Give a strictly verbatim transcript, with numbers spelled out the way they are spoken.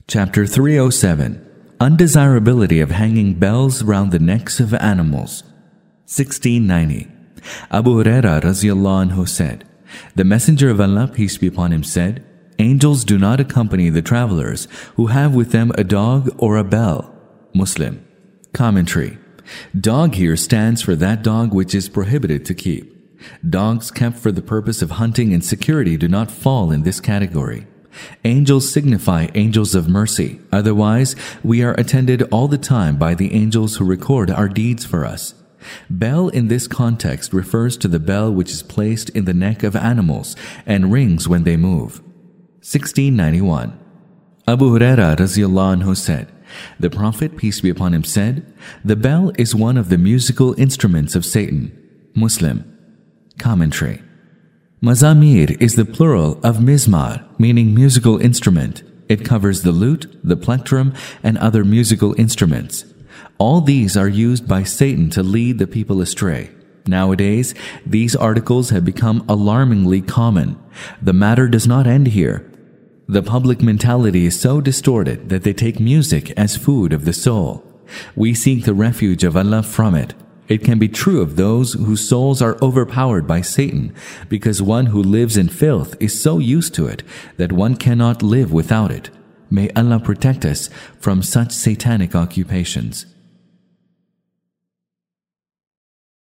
Chapter three oh seven. Undesirability of hanging bells round the necks of animals. sixteen ninety. Abu Huraira Raziyallahu Anhu said, "The Messenger of Allah, peace be upon him, said, Angels do not accompany the travelers who have with them a dog or a bell." Muslim. Commentary. Dog here stands for that dog which is prohibited to keep. Dogs kept for the purpose of hunting and security do not fall in this category. Angels signify angels of mercy. Otherwise, we are attended all the time by the angels who record our deeds for us. Bell in this context refers to the bell which is placed in the neck of animals and rings when they move. sixteen ninety-one. Abu Huraira Raziyallahu Anhu said, "The Prophet, peace be upon him, said, the bell is one of the musical instruments of Satan." Muslim. Commentary. Mazamir is the plural of mizmar, meaning musical instrument. It covers the lute, the plectrum, and other musical instruments. All these are used by Satan to lead the people astray. Nowadays, these articles have become alarmingly common. The matter does not end here. The public mentality is so distorted that they take music as food of the soul. We seek the refuge of Allah from it. It can be true of those whose souls are overpowered by Satan, because one who lives in filth is so used to it that one cannot live without it. May Allah protect us from such satanic occupations.